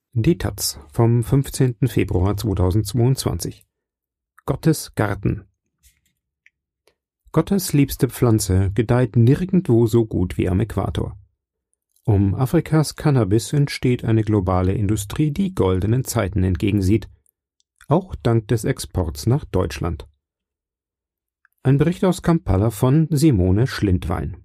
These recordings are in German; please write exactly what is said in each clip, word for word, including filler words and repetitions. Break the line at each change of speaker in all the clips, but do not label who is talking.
Die Taz vom fünfzehnten Februar zweitausendzweiundzwanzig. Gottes Garten. Gottes liebste Pflanze gedeiht nirgendwo so gut wie am Äquator. Um Afrikas Cannabis entsteht eine globale Industrie, die goldenen Zeiten entgegensieht, auch dank des Exports nach Deutschland. Ein Bericht aus Kampala von Simone Schlindwein.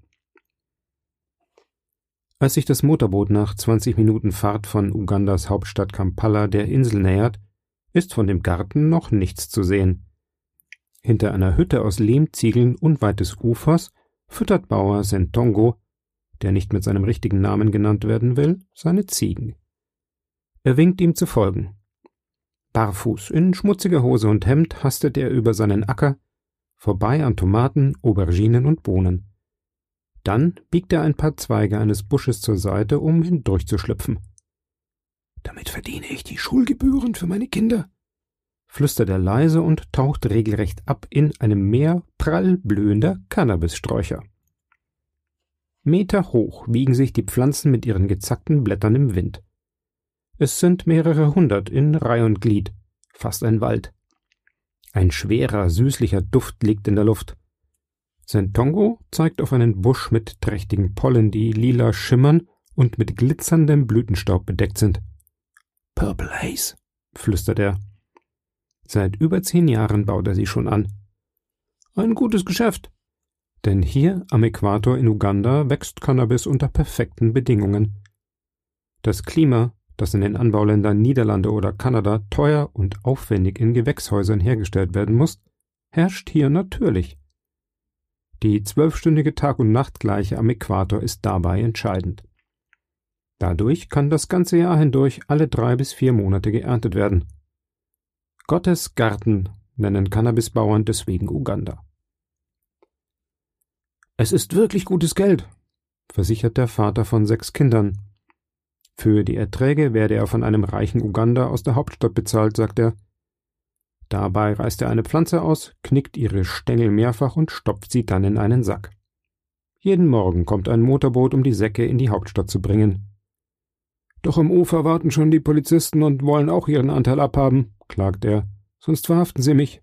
Als sich das Motorboot nach zwanzig Minuten Fahrt von Ugandas Hauptstadt Kampala der Insel nähert, ist von dem Garten noch nichts zu sehen. Hinter einer Hütte aus Lehmziegeln unweit des Ufers füttert Bauer Sentongo, der nicht mit seinem richtigen Namen genannt werden will, seine Ziegen. Er winkt ihm zu folgen. Barfuß, in schmutziger Hose und Hemd hastet er über seinen Acker, vorbei an Tomaten, Auberginen und Bohnen. Dann biegt er ein paar Zweige eines Busches zur Seite, um hindurchzuschlüpfen. »Damit verdiene ich die Schulgebühren für meine Kinder«, flüstert er leise und taucht regelrecht ab in einem Meer prall blühender Cannabissträucher. Meter hoch wiegen sich die Pflanzen mit ihren gezackten Blättern im Wind. Es sind mehrere hundert in Reih und Glied, fast ein Wald. Ein schwerer, süßlicher Duft liegt in der Luft. Sentongo zeigt auf einen Busch mit trächtigen Pollen, die lila schimmern und mit glitzerndem Blütenstaub bedeckt sind. »Purple Haze«, flüstert er. Seit über zehn Jahren baut er sie schon an. Ein gutes Geschäft, denn hier am Äquator in Uganda wächst Cannabis unter perfekten Bedingungen. Das Klima, das in den Anbauländern Niederlande oder Kanada teuer und aufwendig in Gewächshäusern hergestellt werden muss, herrscht hier natürlich. Die zwölfstündige Tag- und Nachtgleiche am Äquator ist dabei entscheidend. Dadurch kann das ganze Jahr hindurch alle drei bis vier Monate geerntet werden. Gottes Garten nennen Cannabisbauern deswegen Uganda. »Es ist wirklich gutes Geld«, versichert der Vater von sechs Kindern. Für die Erträge werde er von einem reichen Uganda aus der Hauptstadt bezahlt, sagt er. Dabei reißt er eine Pflanze aus, knickt ihre Stängel mehrfach und stopft sie dann in einen Sack. Jeden Morgen kommt ein Motorboot, um die Säcke in die Hauptstadt zu bringen. »Doch am Ufer warten schon die Polizisten und wollen auch ihren Anteil abhaben«, klagt er, »sonst verhaften sie mich.«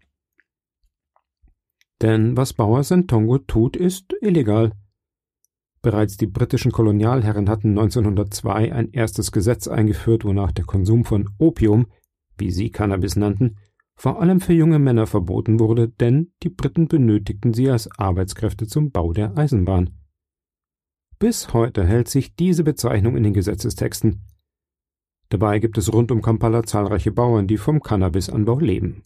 Denn was Bauer Sentongo tut, ist illegal. Bereits die britischen Kolonialherren hatten neunzehnhundertzwei ein erstes Gesetz eingeführt, wonach der Konsum von Opium, wie sie Cannabis nannten, vor allem für junge Männer verboten wurde, denn die Briten benötigten sie als Arbeitskräfte zum Bau der Eisenbahn. Bis heute hält sich diese Bezeichnung in den Gesetzestexten. Dabei gibt es rund um Kampala zahlreiche Bauern, die vom Cannabisanbau leben.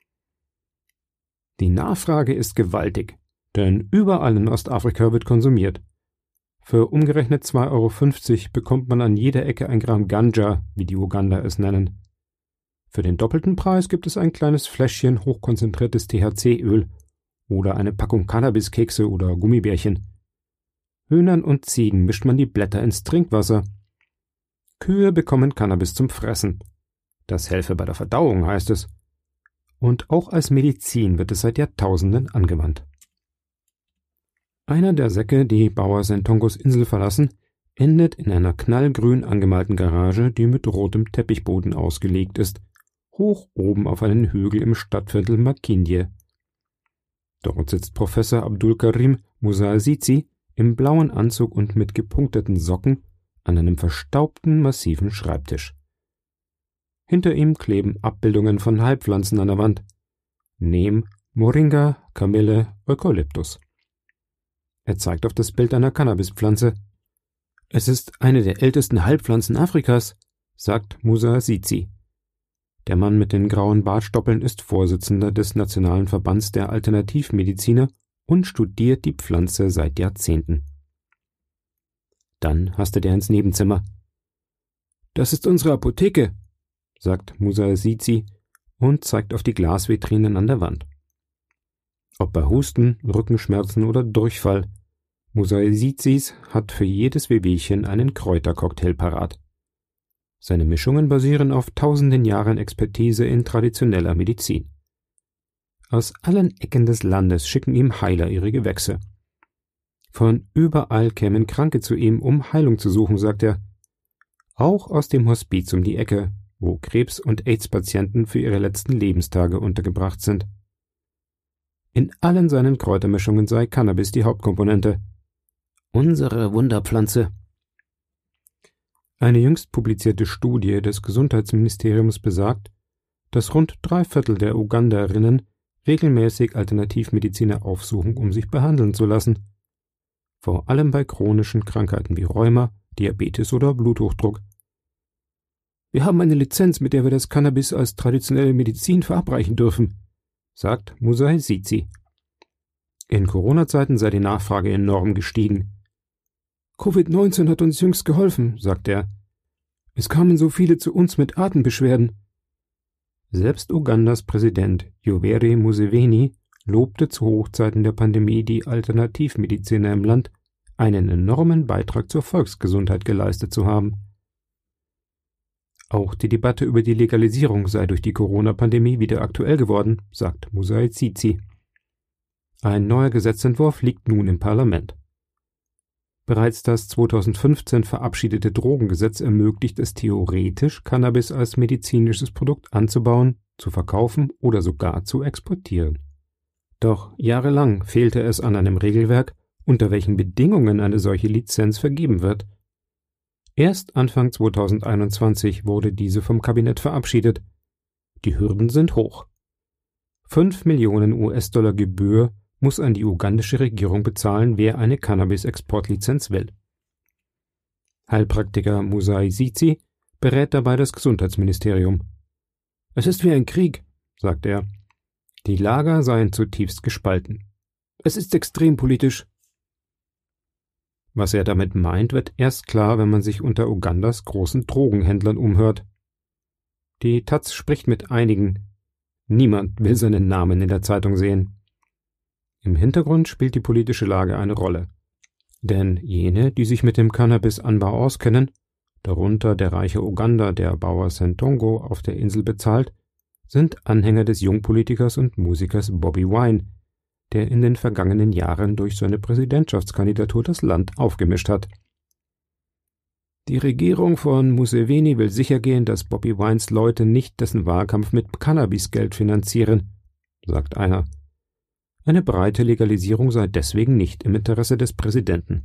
Die Nachfrage ist gewaltig, denn überall in Ostafrika wird konsumiert. Für umgerechnet zwei Euro fünfzig bekommt man an jeder Ecke ein Gramm Ganja, wie die Uganda es nennen. Für den doppelten Preis gibt es ein kleines Fläschchen hochkonzentriertes T H C-Öl oder eine Packung Cannabiskekse oder Gummibärchen. Hühnern und Ziegen mischt man die Blätter ins Trinkwasser. Kühe bekommen Cannabis zum Fressen. Das helfe bei der Verdauung, heißt es. Und auch als Medizin wird es seit Jahrtausenden angewandt. Einer der Säcke, die Bauer Sentongos Insel verlassen, endet in einer knallgrün angemalten Garage, die mit rotem Teppichboden ausgelegt ist, hoch oben auf einen Hügel im Stadtviertel Makindye. Dort sitzt Professor Abdulkarim Musa-Zizi im blauen Anzug und mit gepunkteten Socken an einem verstaubten, massiven Schreibtisch. Hinter ihm kleben Abbildungen von Heilpflanzen an der Wand. Neem, Moringa, Kamille, Eukalyptus. Er zeigt auf das Bild einer Cannabispflanze. »Es ist eine der ältesten Heilpflanzen Afrikas«, sagt Musa-Zizi. Der Mann mit den grauen Bartstoppeln ist Vorsitzender des Nationalen Verbands der Alternativmediziner und studiert die Pflanze seit Jahrzehnten. Dann hastet er ins Nebenzimmer. »Das ist unsere Apotheke«, sagt Musa-Zizi und zeigt auf die Glasvitrinen an der Wand. Ob bei Husten, Rückenschmerzen oder Durchfall, Musa-Zizis hat für jedes Wehwehchen einen Kräutercocktail parat. Seine Mischungen basieren auf tausenden Jahren Expertise in traditioneller Medizin. Aus allen Ecken des Landes schicken ihm Heiler ihre Gewächse. Von überall kämen Kranke zu ihm, um Heilung zu suchen, sagt er. Auch aus dem Hospiz um die Ecke, wo Krebs- und AIDS-Patienten für ihre letzten Lebenstage untergebracht sind. In allen seinen Kräutermischungen sei Cannabis die Hauptkomponente. Unsere Wunderpflanze. Eine jüngst publizierte Studie des Gesundheitsministeriums besagt, dass rund drei Viertel der Uganderinnen regelmäßig Alternativmediziner aufsuchen, um sich behandeln zu lassen. Vor allem bei chronischen Krankheiten wie Rheuma, Diabetes oder Bluthochdruck. Wir haben eine Lizenz, mit der wir das Cannabis als traditionelle Medizin verabreichen dürfen, sagt Musa Zizi. In Corona-Zeiten sei die Nachfrage enorm gestiegen. Covid neunzehn hat uns jüngst geholfen, sagt er. Es kamen so viele zu uns mit Atembeschwerden. Selbst Ugandas Präsident Yoweri Museveni lobte zu Hochzeiten der Pandemie die Alternativmediziner im Land, einen enormen Beitrag zur Volksgesundheit geleistet zu haben. Auch die Debatte über die Legalisierung sei durch die Corona-Pandemie wieder aktuell geworden, sagt Musa Zizi. Ein neuer Gesetzentwurf liegt nun im Parlament. Bereits das zweitausendfünfzehn verabschiedete Drogengesetz ermöglicht es theoretisch, Cannabis als medizinisches Produkt anzubauen, zu verkaufen oder sogar zu exportieren. Doch jahrelang fehlte es an einem Regelwerk, unter welchen Bedingungen eine solche Lizenz vergeben wird. Erst Anfang zweitausendeinundzwanzig wurde diese vom Kabinett verabschiedet. Die Hürden sind hoch. Fünf Millionen U S-Dollar Gebühr muss an die ugandische Regierung bezahlen, wer eine Cannabis-Exportlizenz will. Heilpraktiker Musa Zizi berät dabei das Gesundheitsministerium. Es ist wie ein Krieg, sagt er. Die Lager seien zutiefst gespalten. Es ist extrem politisch. Was er damit meint, wird erst klar, wenn man sich unter Ugandas großen Drogenhändlern umhört. Die Taz spricht mit einigen. Niemand will seinen Namen in der Zeitung sehen. Im Hintergrund spielt die politische Lage eine Rolle. Denn jene, die sich mit dem Cannabisanbau auskennen, darunter der reiche Uganda, der Bauer Sentongo auf der Insel bezahlt, sind Anhänger des Jungpolitikers und Musikers Bobi Wine, der in den vergangenen Jahren durch seine Präsidentschaftskandidatur das Land aufgemischt hat. Die Regierung von Museveni will sichergehen, dass Bobi Wines Leute nicht dessen Wahlkampf mit Cannabisgeld finanzieren, sagt einer. Eine breite Legalisierung sei deswegen nicht im Interesse des Präsidenten.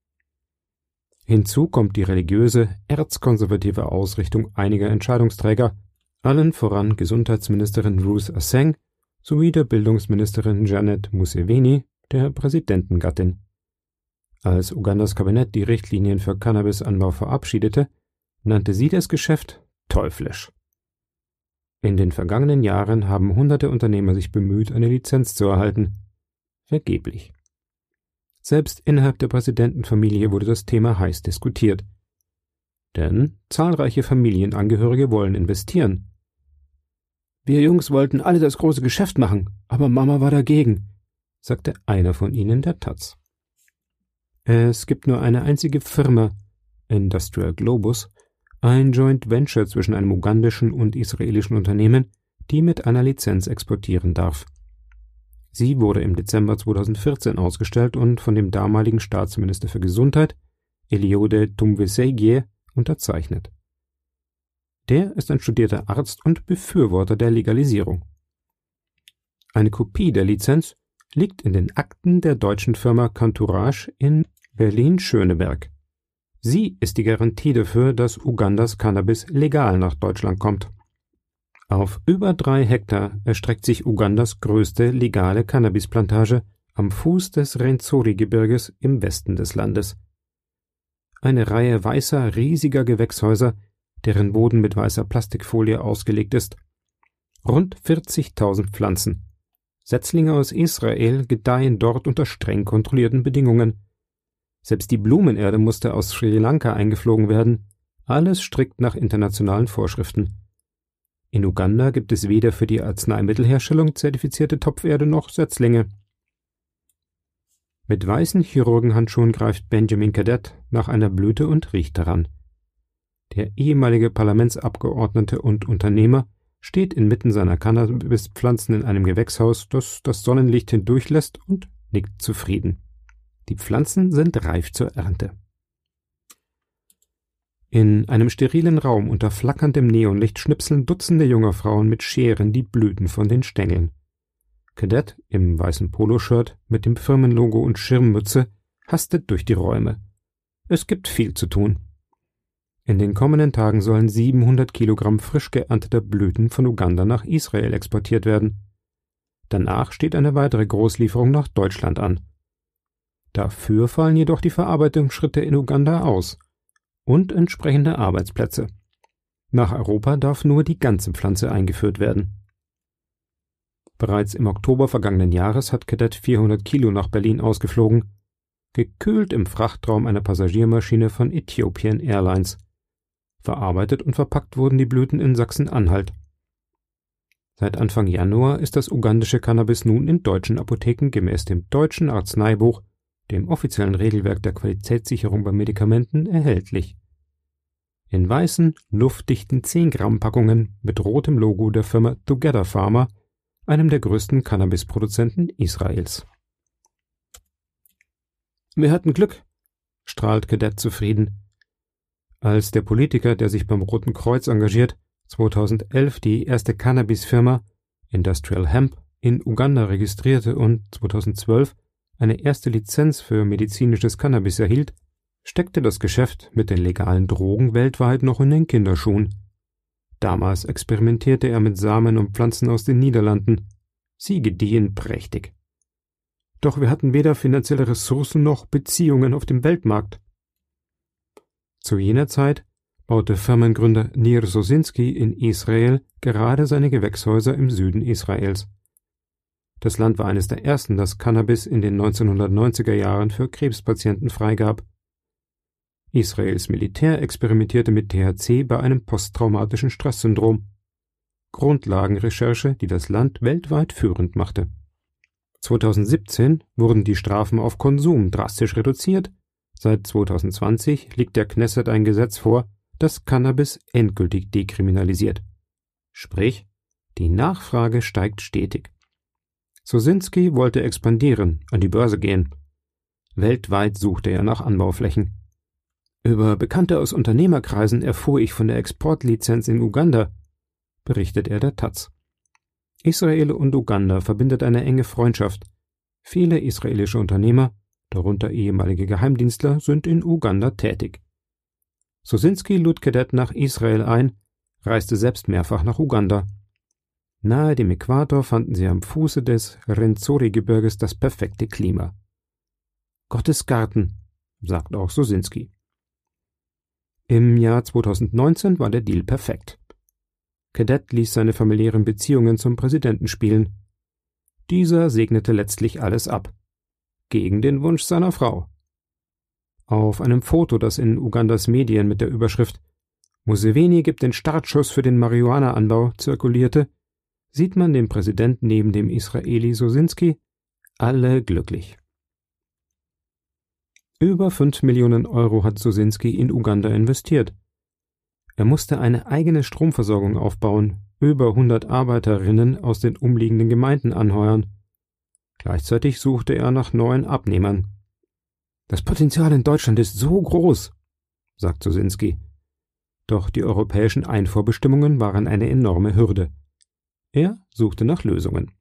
Hinzu kommt die religiöse, erzkonservative Ausrichtung einiger Entscheidungsträger, allen voran Gesundheitsministerin Ruth Aceng sowie der Bildungsministerin Janet Museveni, der Präsidentengattin. Als Ugandas Kabinett die Richtlinien für Cannabisanbau verabschiedete, nannte sie das Geschäft teuflisch. In den vergangenen Jahren haben hunderte Unternehmer sich bemüht, eine Lizenz zu erhalten. Vergeblich. Selbst innerhalb der Präsidentenfamilie wurde das Thema heiß diskutiert. Denn zahlreiche Familienangehörige wollen investieren. Wir Jungs wollten alle das große Geschäft machen, aber Mama war dagegen, sagte einer von ihnen der Taz. Es gibt nur eine einzige Firma, Industrial Globus, ein Joint Venture zwischen einem ugandischen und israelischen Unternehmen, die mit einer Lizenz exportieren darf. Sie wurde im Dezember zweitausendvierzehn ausgestellt und von dem damaligen Staatsminister für Gesundheit, Eliode Tumbesigye, unterzeichnet. Der ist ein studierter Arzt und Befürworter der Legalisierung. Eine Kopie der Lizenz liegt in den Akten der deutschen Firma Cantourage in Berlin-Schöneberg. Sie ist die Garantie dafür, dass Ugandas Cannabis legal nach Deutschland kommt. Auf über drei Hektar erstreckt sich Ugandas größte legale Cannabisplantage am Fuß des Rwenzori-Gebirges im Westen des Landes. Eine Reihe weißer, riesiger Gewächshäuser, deren Boden mit weißer Plastikfolie ausgelegt ist. Rund vierzigtausend Pflanzen. Setzlinge aus Israel gedeihen dort unter streng kontrollierten Bedingungen. Selbst die Blumenerde musste aus Sri Lanka eingeflogen werden, alles strikt nach internationalen Vorschriften. In Uganda gibt es weder für die Arzneimittelherstellung zertifizierte Topferde noch Setzlinge. Mit weißen Chirurgenhandschuhen greift Benjamin Cadet nach einer Blüte und riecht daran. Der ehemalige Parlamentsabgeordnete und Unternehmer steht inmitten seiner Cannabispflanzen in einem Gewächshaus, das das Sonnenlicht hindurchlässt, und nickt zufrieden. Die Pflanzen sind reif zur Ernte. In einem sterilen Raum unter flackerndem Neonlicht schnipseln Dutzende junger Frauen mit Scheren die Blüten von den Stängeln. Cadet im weißen Poloshirt mit dem Firmenlogo und Schirmmütze hastet durch die Räume. Es gibt viel zu tun. In den kommenden Tagen sollen siebenhundert Kilogramm frisch geernteter Blüten von Uganda nach Israel exportiert werden. Danach steht eine weitere Großlieferung nach Deutschland an. Dafür fallen jedoch die Verarbeitungsschritte in Uganda aus und entsprechende Arbeitsplätze. Nach Europa darf nur die ganze Pflanze eingeführt werden. Bereits im Oktober vergangenen Jahres hat Cadet vierhundert Kilo nach Berlin ausgeflogen, gekühlt im Frachtraum einer Passagiermaschine von Ethiopian Airlines. Verarbeitet und verpackt wurden die Blüten in Sachsen-Anhalt. Seit Anfang Januar ist das ugandische Cannabis nun in deutschen Apotheken gemäß dem Deutschen Arzneibuch, dem offiziellen Regelwerk der Qualitätssicherung bei Medikamenten, erhältlich. In weißen, luftdichten zehn Gramm Packungen mit rotem Logo der Firma Together Pharma, einem der größten Cannabisproduzenten Israels. Wir hatten Glück, strahlt Cadet zufrieden. Als der Politiker, der sich beim Roten Kreuz engagiert, zweitausendelf die erste Cannabis-Firma Industrial Hemp in Uganda registrierte und zweitausendzwölf eine erste Lizenz für medizinisches Cannabis erhielt, steckte das Geschäft mit den legalen Drogen weltweit noch in den Kinderschuhen. Damals experimentierte er mit Samen und Pflanzen aus den Niederlanden. Sie gediehen prächtig. Doch wir hatten weder finanzielle Ressourcen noch Beziehungen auf dem Weltmarkt. Zu jener Zeit baute Firmengründer Nir Sosinski in Israel gerade seine Gewächshäuser im Süden Israels. Das Land war eines der ersten, das Cannabis in den neunzehnhundertneunziger Jahren für Krebspatienten freigab. Israels Militär experimentierte mit T H C bei einem posttraumatischen Stresssyndrom. Grundlagenrecherche, die das Land weltweit führend machte. zweitausendsiebzehn wurden die Strafen auf Konsum drastisch reduziert. Seit zweitausendzwanzig liegt der Knesset ein Gesetz vor, das Cannabis endgültig dekriminalisiert. Sprich, die Nachfrage steigt stetig. Sosinski wollte expandieren, an die Börse gehen. Weltweit suchte er nach Anbauflächen. Über Bekannte aus Unternehmerkreisen erfuhr ich von der Exportlizenz in Uganda, berichtet er der Taz. Israel und Uganda verbindet eine enge Freundschaft. Viele israelische Unternehmer, darunter ehemalige Geheimdienstler, sind in Uganda tätig. Sosinski lud Cadet nach Israel ein, reiste selbst mehrfach nach Uganda. Nahe dem Äquator fanden sie am Fuße des Rwenzori-Gebirges das perfekte Klima. Gottes Garten, sagt auch Sosinski. Im Jahr zweitausendneunzehn war der Deal perfekt. Cadet ließ seine familiären Beziehungen zum Präsidenten spielen. Dieser segnete letztlich alles ab. Gegen den Wunsch seiner Frau. Auf einem Foto, das in Ugandas Medien mit der Überschrift »Museveni gibt den Startschuss für den Marihuana-Anbau« zirkulierte, sieht man den Präsidenten neben dem Israeli Sosinski, alle glücklich. Über fünf Millionen Euro hat Sosinski in Uganda investiert. Er musste eine eigene Stromversorgung aufbauen, über hundert Arbeiterinnen aus den umliegenden Gemeinden anheuern. Gleichzeitig suchte er nach neuen Abnehmern. »Das Potenzial in Deutschland ist so groß«, sagt Sosinski. Doch die europäischen Einfuhrbestimmungen waren eine enorme Hürde. Er suchte nach Lösungen.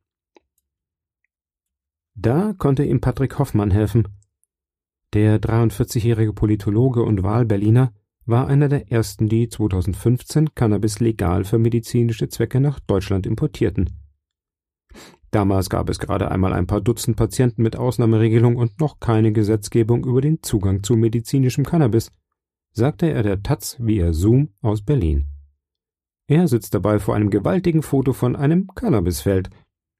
Da konnte ihm Patrick Hoffmann helfen. Der dreiundvierzigjährige Politologe und Wahlberliner war einer der ersten, die zweitausendfünfzehn Cannabis legal für medizinische Zwecke nach Deutschland importierten. Damals gab es gerade einmal ein paar Dutzend Patienten mit Ausnahmeregelung und noch keine Gesetzgebung über den Zugang zu medizinischem Cannabis, sagte er der Taz via Zoom aus Berlin. Er sitzt dabei vor einem gewaltigen Foto von einem Cannabisfeld.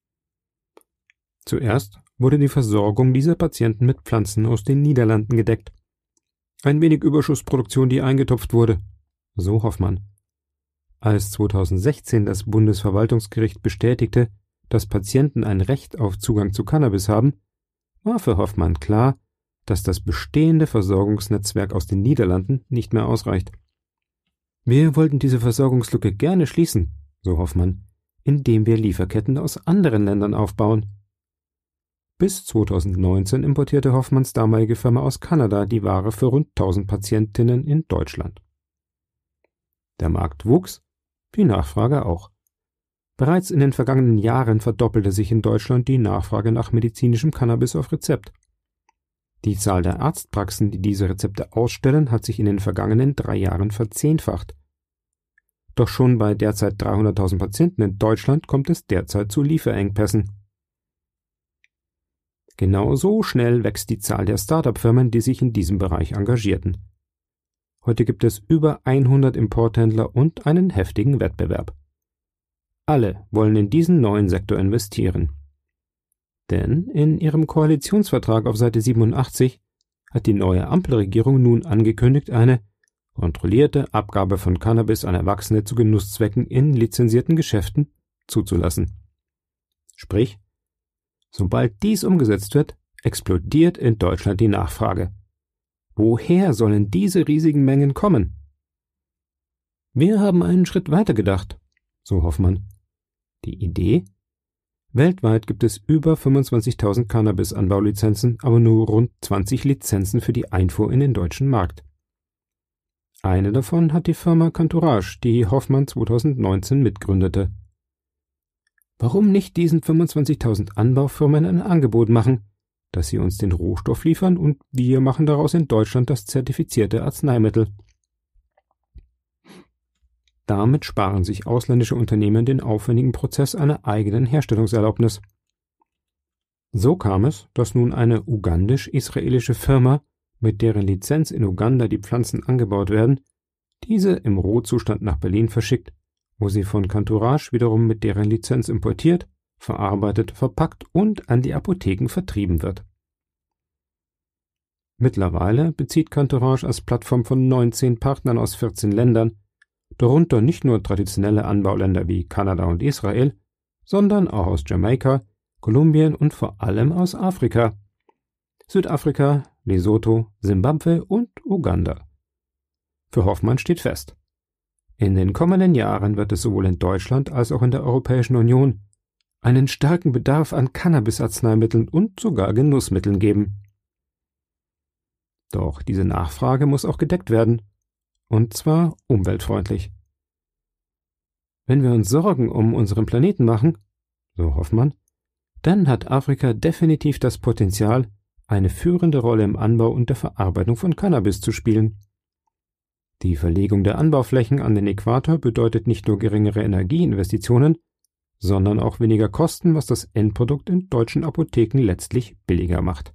Zuerst wurde die Versorgung dieser Patienten mit Pflanzen aus den Niederlanden gedeckt. Ein wenig Überschussproduktion, die eingetopft wurde, so Hoffmann. Als zweitausendsechzehn das Bundesverwaltungsgericht bestätigte, dass Patienten ein Recht auf Zugang zu Cannabis haben, war für Hoffmann klar, dass das bestehende Versorgungsnetzwerk aus den Niederlanden nicht mehr ausreicht. Wir wollten diese Versorgungslücke gerne schließen, so Hoffmann, indem wir Lieferketten aus anderen Ländern aufbauen. Bis zweitausendneunzehn importierte Hoffmanns damalige Firma aus Kanada die Ware für rund tausend Patientinnen in Deutschland. Der Markt wuchs, die Nachfrage auch. Bereits in den vergangenen Jahren verdoppelte sich in Deutschland die Nachfrage nach medizinischem Cannabis auf Rezept. Die Zahl der Arztpraxen, die diese Rezepte ausstellen, hat sich in den vergangenen drei Jahren verzehnfacht. Doch schon bei derzeit dreihunderttausend Patienten in Deutschland kommt es derzeit zu Lieferengpässen. Genauso schnell wächst die Zahl der Start-up-Firmen, die sich in diesem Bereich engagierten. Heute gibt es über hundert Importhändler und einen heftigen Wettbewerb. Alle wollen in diesen neuen Sektor investieren. Denn in ihrem Koalitionsvertrag auf Seite siebenundachtzig hat die neue Ampelregierung nun angekündigt, eine kontrollierte Abgabe von Cannabis an Erwachsene zu Genusszwecken in lizenzierten Geschäften zuzulassen. Sprich, sobald dies umgesetzt wird, explodiert in Deutschland die Nachfrage. Woher sollen diese riesigen Mengen kommen? Wir haben einen Schritt weiter gedacht, so Hoffmann. Die Idee? Weltweit gibt es über fünfundzwanzigtausend Cannabis-Anbaulizenzen, aber nur rund zwanzig Lizenzen für die Einfuhr in den deutschen Markt. Eine davon hat die Firma Cantourage, die Hoffmann zweitausendneunzehn mitgründete. Warum nicht diesen fünfundzwanzigtausend Anbaufirmen ein Angebot machen, dass sie uns den Rohstoff liefern und wir machen daraus in Deutschland das zertifizierte Arzneimittel? Damit sparen sich ausländische Unternehmen den aufwendigen Prozess einer eigenen Herstellungserlaubnis. So kam es, dass nun eine ugandisch-israelische Firma, mit deren Lizenz in Uganda die Pflanzen angebaut werden, diese im Rohzustand nach Berlin verschickt, wo sie von Cantourage wiederum mit deren Lizenz importiert, verarbeitet, verpackt und an die Apotheken vertrieben wird. Mittlerweile bezieht Cantourage als Plattform von neunzehn Partnern aus vierzehn Ländern, darunter nicht nur traditionelle Anbauländer wie Kanada und Israel, sondern auch aus Jamaika, Kolumbien und vor allem aus Afrika, Südafrika, Lesotho, Simbabwe und Uganda. Für Hoffmann steht fest: In den kommenden Jahren wird es sowohl in Deutschland als auch in der Europäischen Union einen starken Bedarf an Cannabis-Arzneimitteln und sogar Genussmitteln geben. Doch diese Nachfrage muss auch gedeckt werden, und zwar umweltfreundlich. Wenn wir uns Sorgen um unseren Planeten machen, so Hoffmann, dann hat Afrika definitiv das Potenzial, eine führende Rolle im Anbau und der Verarbeitung von Cannabis zu spielen. Die Verlegung der Anbauflächen an den Äquator bedeutet nicht nur geringere Energieinvestitionen, sondern auch weniger Kosten, was das Endprodukt in deutschen Apotheken letztlich billiger macht.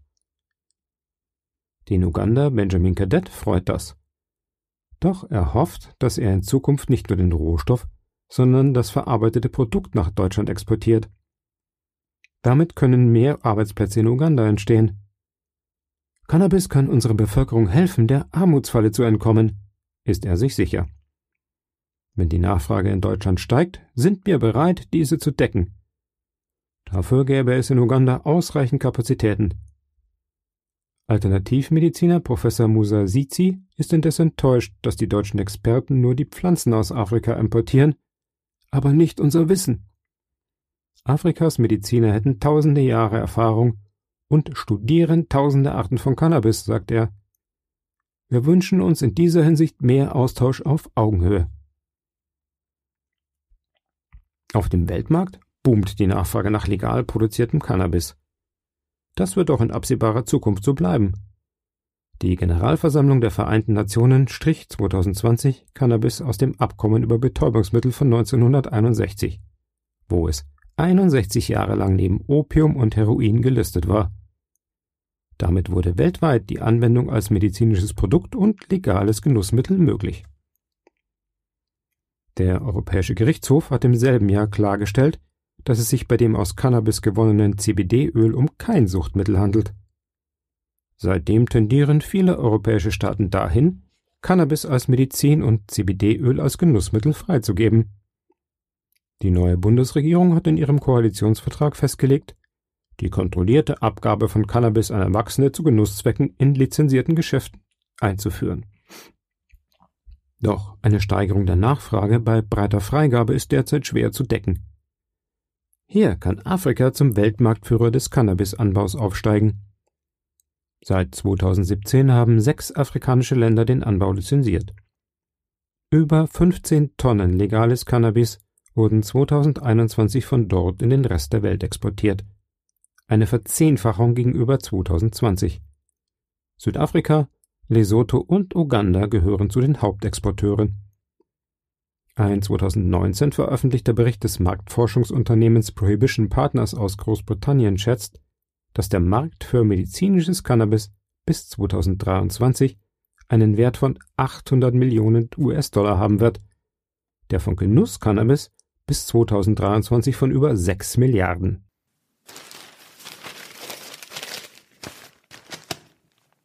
Den Uganda Benjamin Cadet freut das. Doch er hofft, dass er in Zukunft nicht nur den Rohstoff, sondern das verarbeitete Produkt nach Deutschland exportiert. Damit können mehr Arbeitsplätze in Uganda entstehen. Cannabis kann unserer Bevölkerung helfen, der Armutsfalle zu entkommen, ist er sich sicher. Wenn die Nachfrage in Deutschland steigt, sind wir bereit, diese zu decken. Dafür gäbe es in Uganda ausreichend Kapazitäten. Alternativmediziner Professor Musa Zizi ist indes enttäuscht, dass die deutschen Experten nur die Pflanzen aus Afrika importieren, aber nicht unser Wissen. Afrikas Mediziner hätten tausende Jahre Erfahrung und studieren tausende Arten von Cannabis, sagt er. Wir wünschen uns in dieser Hinsicht mehr Austausch auf Augenhöhe. Auf dem Weltmarkt boomt die Nachfrage nach legal produziertem Cannabis. Das wird auch in absehbarer Zukunft so bleiben. Die Generalversammlung der Vereinten Nationen strich zweitausendzwanzig Cannabis aus dem Abkommen über Betäubungsmittel von neunzehnhunderteinundsechzig, wo es einundsechzig Jahre lang neben Opium und Heroin gelistet war. Damit wurde weltweit die Anwendung als medizinisches Produkt und legales Genussmittel möglich. Der Europäische Gerichtshof hat im selben Jahr klargestellt, dass es sich bei dem aus Cannabis gewonnenen C B D-Öl um kein Suchtmittel handelt. Seitdem tendieren viele europäische Staaten dahin, Cannabis als Medizin und C B D-Öl als Genussmittel freizugeben. Die neue Bundesregierung hat in ihrem Koalitionsvertrag festgelegt, die kontrollierte Abgabe von Cannabis an Erwachsene zu Genusszwecken in lizenzierten Geschäften einzuführen. Doch eine Steigerung der Nachfrage bei breiter Freigabe ist derzeit schwer zu decken. Hier kann Afrika zum Weltmarktführer des Cannabisanbaus aufsteigen. Seit zweitausendsiebzehn haben sechs afrikanische Länder den Anbau lizenziert. Über fünfzehn Tonnen legales Cannabis wurden zweitausendeinundzwanzig von dort in den Rest der Welt exportiert. Eine Verzehnfachung gegenüber zweitausendzwanzig. Südafrika, Lesotho und Uganda gehören zu den Hauptexporteuren. Ein zweitausendneunzehn veröffentlichter Bericht des Marktforschungsunternehmens Prohibition Partners aus Großbritannien schätzt, dass der Markt für medizinisches Cannabis bis zweitausenddreiundzwanzig einen Wert von achthundert Millionen U S-Dollar haben wird, der von Genuss-Cannabis bis zweitausenddreiundzwanzig von über sechs Milliarden.